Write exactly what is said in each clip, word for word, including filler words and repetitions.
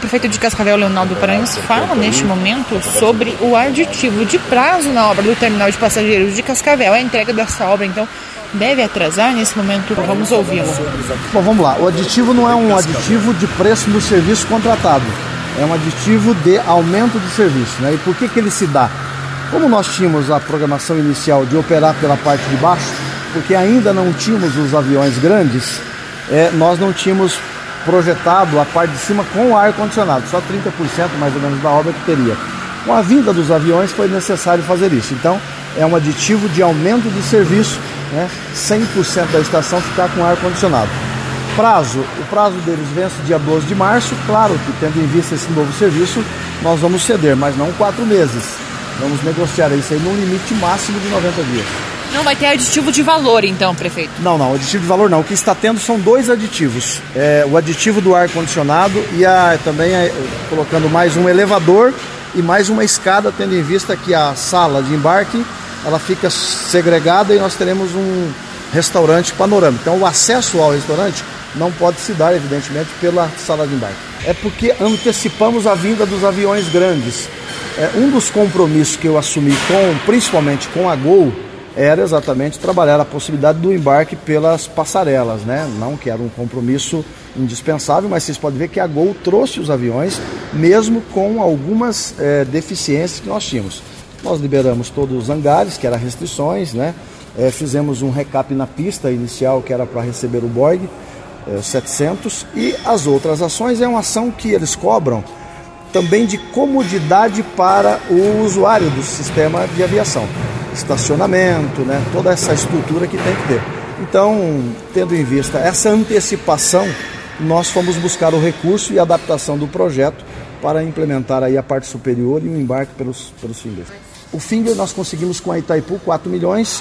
prefeito de Cascavel, Leonardo Paranhos, fala neste momento sobre o aditivo de prazo na obra do terminal de passageiros de Cascavel. A entrega dessa obra, então, deve atrasar nesse momento? Vamos ouvi-lo. Bom, vamos lá. O aditivo não é um aditivo de preço do serviço contratado. É um aditivo de aumento de serviço, né? E por que que ele se dá? Como nós tínhamos a programação inicial de operar pela parte de baixo, porque ainda não tínhamos os aviões grandes, é, nós não tínhamos projetado a parte de cima com ar-condicionado, só trinta por cento mais ou menos da obra que teria. Com a vinda dos aviões foi necessário fazer isso. Então, é um aditivo de aumento de serviço, né? cem por cento da estação ficar com ar-condicionado. Prazo, o prazo deles vence dia doze de março, claro que tendo em vista esse novo serviço, nós vamos ceder, mas não quatro meses. Vamos negociar isso aí num limite máximo de noventa dias. Não vai ter aditivo de valor, então, prefeito? Não, não, aditivo de valor não. O que está tendo são dois aditivos. É, o aditivo do ar-condicionado e a, também a, colocando mais um elevador e mais uma escada, tendo em vista que a sala de embarque ela fica segregada e nós teremos um restaurante panorâmico. Então o acesso ao restaurante não pode se dar, evidentemente, pela sala de embarque. É porque antecipamos a vinda dos aviões grandes. É, um dos compromissos que eu assumi, com, principalmente com a Gol, era exatamente trabalhar a possibilidade do embarque pelas passarelas, né? Não que era um compromisso indispensável, mas vocês podem ver que a Gol trouxe os aviões, mesmo com algumas é, deficiências que nós tínhamos. Nós liberamos todos os hangares, que eram restrições, né? É, fizemos um recap na pista inicial, que era para receber o Boeing é, setecentos, e as outras ações é uma ação que eles cobram também de comodidade para o usuário do sistema de aviação. Estacionamento, né? Toda essa estrutura que tem que ter. Então, tendo em vista essa antecipação, nós fomos buscar o recurso e a adaptação do projeto para implementar aí a parte superior e o embarque pelos, pelos fingers. O finger nós conseguimos com a Itaipu quatro milhões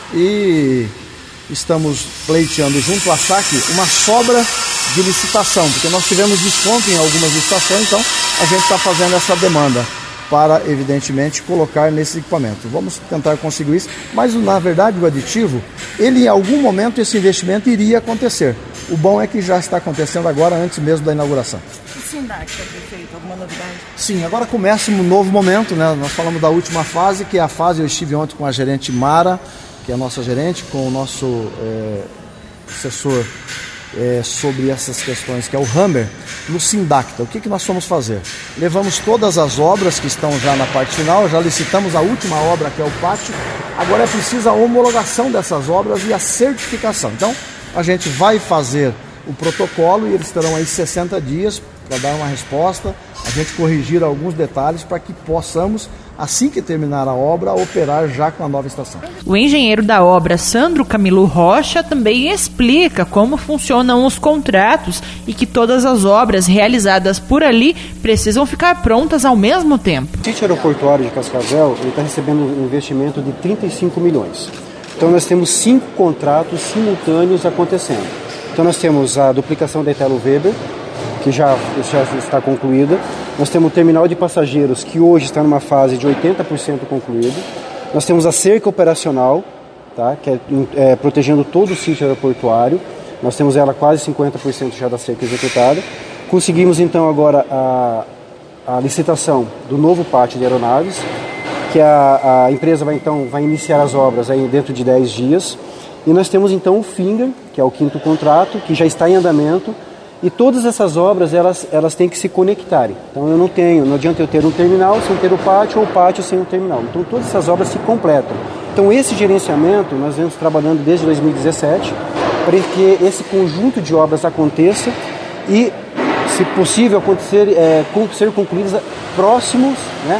e estamos pleiteando junto à S A C uma sobra de licitação, porque nós tivemos desconto em algumas licitações, então a gente está fazendo essa demanda para, evidentemente, colocar nesse equipamento. Vamos tentar conseguir isso, mas na verdade o aditivo, ele em algum momento esse investimento iria acontecer. O bom é que já está acontecendo agora, antes mesmo da inauguração. E Sindac, prefeito, alguma novidade? Sim, agora começa um novo momento, né? Nós falamos da última fase, que é a fase, eu estive ontem com a gerente Mara, que é a nossa gerente, com o nosso é, assessor é, sobre essas questões, que é o Hammer, no Sindacta. O que, que nós vamos fazer? Levamos todas as obras que estão já na parte final, já licitamos a última obra, que é o pátio. Agora é preciso a homologação dessas obras e a certificação. Então, a gente vai fazer o protocolo e eles terão aí sessenta dias para dar uma resposta, a gente corrigir alguns detalhes para que possamos, assim que terminar a obra, operar já com a nova estação. O engenheiro da obra, Sandro Camilo Rocha, também explica como funcionam os contratos e que todas as obras realizadas por ali precisam ficar prontas ao mesmo tempo. O sítio aeroportuário de Cascavel está recebendo um investimento de trinta e cinco milhões. Então nós temos cinco contratos simultâneos acontecendo. Então nós temos a duplicação da Italo Weber, que já, já está concluída. Nós temos o terminal de passageiros, que hoje está numa fase de oitenta por cento concluído. Nós temos a cerca operacional, tá, que é, é protegendo todo o sítio aeroportuário. Nós temos ela quase cinquenta por cento já da cerca executada. Conseguimos então agora a, a licitação do novo pátio de aeronaves, que a, a empresa vai, então, vai iniciar as obras aí dentro de dez dias. E nós temos então o Finger, que é o quinto contrato, que já está em andamento. E todas essas obras, elas, elas têm que se conectarem. Então eu não tenho, não adianta eu ter um terminal sem ter o pátio, ou o pátio sem o terminal. Então todas essas obras se completam. Então esse gerenciamento nós vemos trabalhando desde dois mil e dezessete, para que esse conjunto de obras aconteça e, se possível, acontecer, é, ser concluídas próximos, né,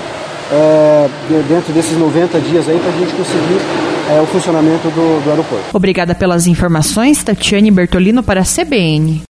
é, dentro desses noventa dias aí, para a gente conseguir é, o funcionamento do, do aeroporto. Obrigada pelas informações, Tatiane Bertolino, para a C B N.